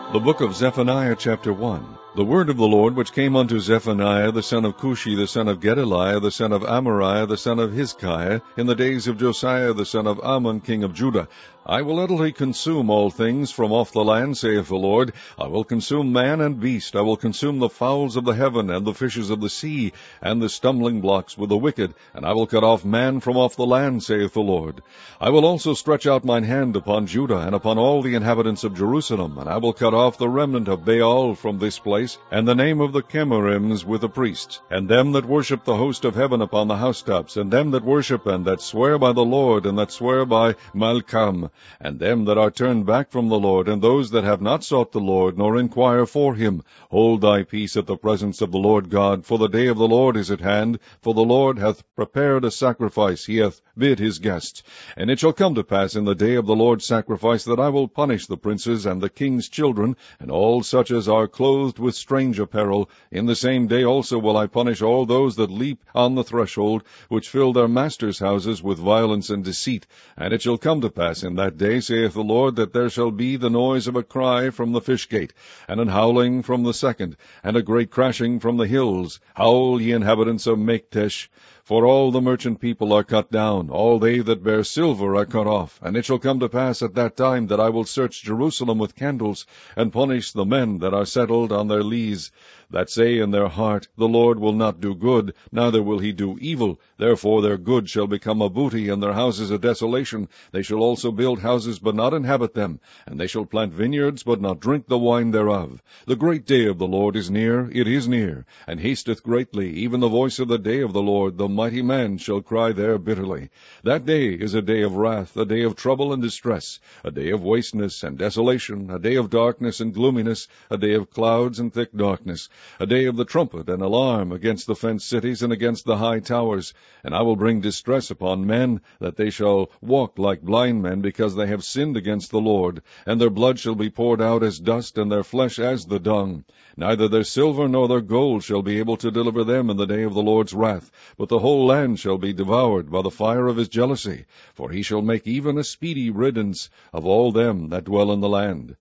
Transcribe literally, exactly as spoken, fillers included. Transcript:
The book of Zephaniah, chapter one. The word of the Lord which came unto Zephaniah the son of Cushi the son of Gedaliah the son of Amariah the son of Hizkiah in the days of Josiah the son of Ammon king of Judah. I will utterly consume all things from off the land, saith the Lord. I will consume man and beast. I will consume the fowls of the heaven and the fishes of the sea, and the stumbling blocks with the wicked, and I will cut off man from off the land, saith the Lord. I will also stretch out mine hand upon Judah and upon all the inhabitants of Jerusalem, and I will cut off the remnant of Baal from this place, and the name of the Chemarims with the priests, and them that worship the host of heaven upon the housetops, and them that worship and that swear by the Lord, and that swear by Malcham, and them that are turned back from the Lord, and those that have not sought the Lord, nor inquire for him. Hold thy peace at the presence of the Lord God, for the day of the Lord is at hand, for the Lord hath prepared a sacrifice, he hath bid his guests. And it shall come to pass in the day of the Lord's sacrifice, that I will punish the princes and the king's children, and all such as are clothed with strange apparel. In the same day also will I punish all those that leap on the threshold, which fill their masters' houses with violence and deceit. And it shall come to pass in that day, saith the Lord, that there shall be the noise of a cry from the fish gate, and an howling from the second, and a great crashing from the hills. Howl, ye inhabitants of Maktesh, for all the merchant people are cut down, all they that bear silver are cut off. And it shall come to pass at that time that I will search Jerusalem with candles, and punish the men that are settled on their lees, that say in their heart, The Lord will not do good, neither will he do evil. Therefore their good shall become a booty, and their houses a desolation. They shall also build houses, but not inhabit them, and they shall plant vineyards, but not drink the wine thereof. The great day of the Lord is near, it is near, and hasteth greatly, even the voice of the day of the Lord. The mighty man shall cry there bitterly. That day is a day of wrath, a day of trouble and distress, a day of wasteness and desolation, a day of darkness and gloominess, a day of clouds and thick darkness, a day of the trumpet and alarm against the fenced cities and against the high towers. And I will bring distress upon men, that they shall walk like blind men, because they have sinned against the Lord. And their blood shall be poured out as dust, and their flesh as the dung. Neither their silver nor their gold shall be able to deliver them in the day of the Lord's wrath, but the whole land shall be devoured by the fire of his jealousy. For he shall make even a speedy riddance of all them that dwell in the land.